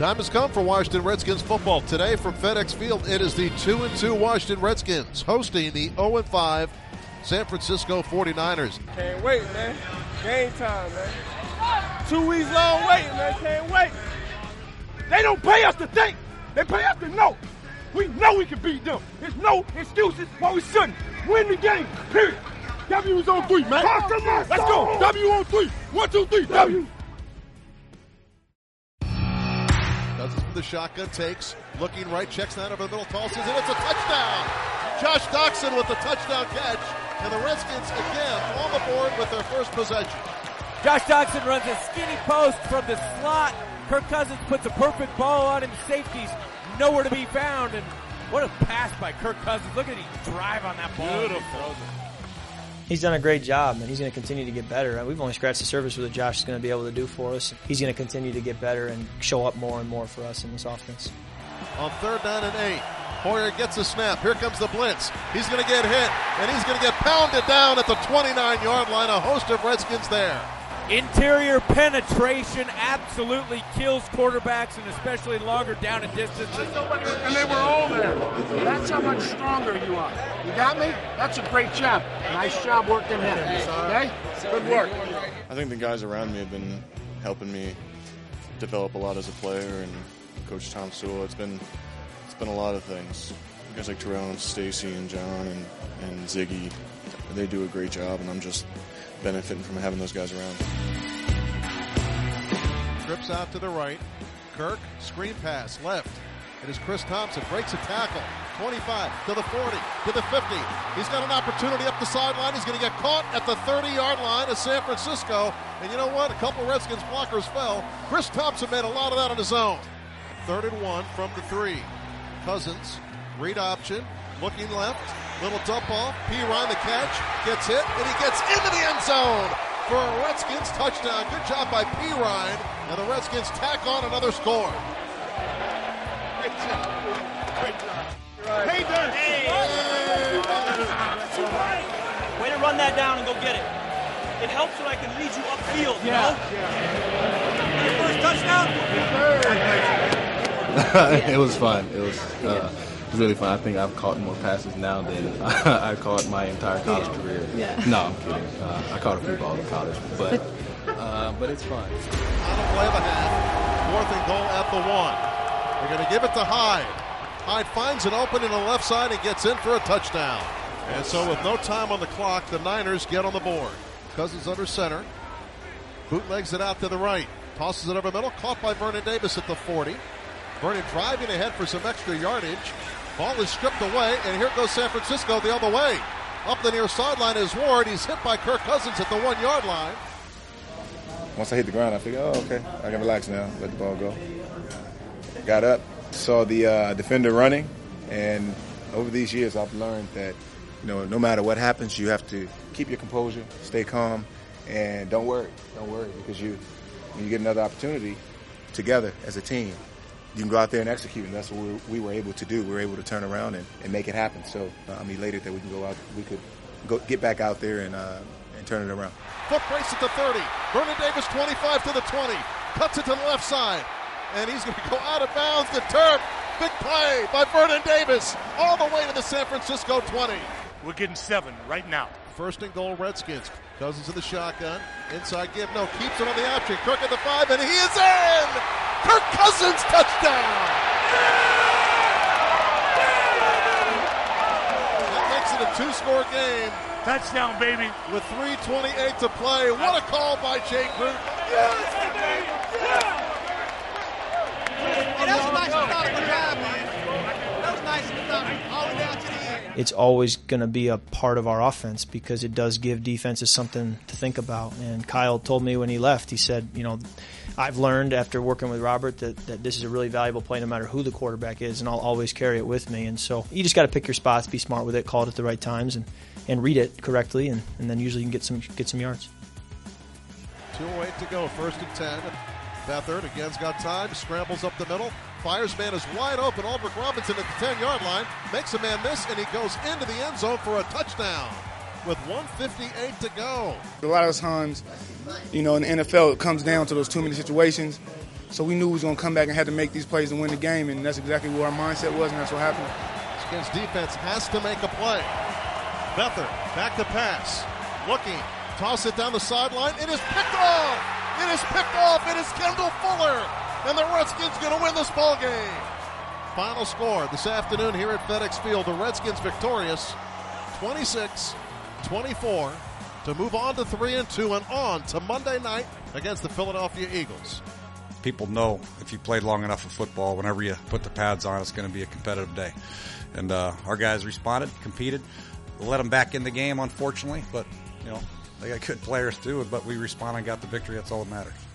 Time has come for Washington Redskins football. Today from FedEx Field, it is the 2-2 Washington Redskins hosting the 0-5 San Francisco 49ers. Can't wait, man. Game time, man. 2 weeks long waiting, man. Can't wait. They don't pay us to think. They pay us to know. We know we can beat them. There's no excuses why we shouldn't. Win the game, period. W's on 3, man. Let's go. W on 3. 1, 2, 3. W. Cousins with the shotgun takes, looking right, checks down over the middle, tosses, and it's a touchdown. Josh Doctson with the touchdown catch, and the Redskins again on the board with their first possession. Josh Doctson runs a skinny post from the slot. Kirk Cousins puts a perfect ball on him. Safety's nowhere to be found, and what a pass by Kirk Cousins. Look at him drive on that ball. Beautiful. He's done a great job, and he's going to continue to get better. We've only scratched the surface with what Josh is going to be able to do for us. He's going to continue to get better and show up more and more for us in this offense. On 3rd down and 8, Hoyer gets a snap. Here comes the blitz. He's going to get hit, and he's going to get pounded down at the 29-yard line. A host of Redskins there. Interior penetration absolutely kills quarterbacks, and especially longer down and distances. And they were all there. That's how much stronger you are. You got me? That's a great job. Nice job working there. Okay? Good work. I think the guys around me have been helping me develop a lot as a player, and Coach Tom Sewell. It's been a lot of things. Guys like Terrell and Stacy and John and Ziggy, they do a great job, and I'm just benefiting from having those guys around. Trips out to the right. Kirk, screen pass, left. It is Chris Thompson, breaks a tackle. 25 to the 40 to the 50. He's got an opportunity up the sideline. He's going to get caught at the 30-yard line of San Francisco. And you know what? A couple Redskins blockers fell. Chris Thompson made a lot of that on his own. 3rd and 1 from the 3. Cousins, read option, looking left. Little dump off. P. Ryan the catch. Gets hit, and he gets into the end zone for a Redskins touchdown. Good job by P. Ryan. And the Redskins tack on another score. Great job. Great job. Hey, Dirk. Hey. Way to run that down and go get it. It helps when I can lead you upfield, you know? First touchdown? It was fun. It was really fun. I think I've caught more passes now than I caught my entire college career. Yeah. No, I'm kidding. I caught a few balls in college, but it's fun. On the play of a half, 4th and goal at the 1. They're going to give it to Hyde. Hyde finds an opening on the left side and gets in for a touchdown. And so with no time on the clock, the Niners get on the board. Cousins under center. Bootlegs it out to the right. Tosses it over the middle. Caught by Vernon Davis at the 40. Vernon driving ahead for some extra yardage. Ball is stripped away, and here goes San Francisco the other way. Up the near sideline is Ward. He's hit by Kirk Cousins at the 1-yard line. Once I hit the ground, I figured, oh, okay, I can relax now, let the ball go. Got up, saw the defender running, and over these years I've learned that, no matter what happens, you have to keep your composure, stay calm, and don't worry, because when you get another opportunity together as a team, you can go out there and execute, and that's what we were able to do. We were able to turn around and make it happen. So I'm elated that we could get back out there and turn it around. Foot brace at the 30. Vernon Davis 25 to the 20. Cuts it to the left side. And he's going to go out of bounds to Turk. Big play by Vernon Davis all the way to the San Francisco 20. We're getting 7 right now. 1st and goal Redskins. Cousins in the shotgun. Inside give. No, keeps it on the option. Kirk at the 5, and he is in! Kirk Cousins touchdown! That makes it a 2-score game. Touchdown, baby. With 3:28 to play. What a call by Jake Gruden. Hey, that was a nice methodical drive, man. That was nice and methodical. All the way down to the end. It's always going to be a part of our offense because it does give defenses something to think about. And Kyle told me when he left, he said, I've learned after working with Robert that this is a really valuable play no matter who the quarterback is, and I'll always carry it with me. And so you just got to pick your spots, be smart with it, call it at the right times, and read it correctly, and then usually you can get some yards. 2:08 to go, 1st and 10. Beathard again's got time, scrambles up the middle. Fires man is wide open. Albert Robinson at the 10-yard line. Makes a man miss, and he goes into the end zone for a touchdown with 1:58 to go. A lot of times, in the NFL, it comes down to those too many situations. So we knew we was going to come back and had to make these plays and win the game, and that's exactly what our mindset was, and that's what happened. Skins defense has to make a play. Beathard back to pass. Looking. Toss it down the sideline. It is picked off. It is picked off. It is Kendall Fuller. And the Redskins going to win this ball game. Final score this afternoon here at FedEx Field. The Redskins victorious 26-24 to move on to 3-2 and on to Monday night against the Philadelphia Eagles. People know if you played long enough of football, whenever you put the pads on, it's going to be a competitive day. And our guys responded, competed. We let them back in the game, unfortunately, but, you know, they got good players too, but we responded and got the victory. That's all that matters.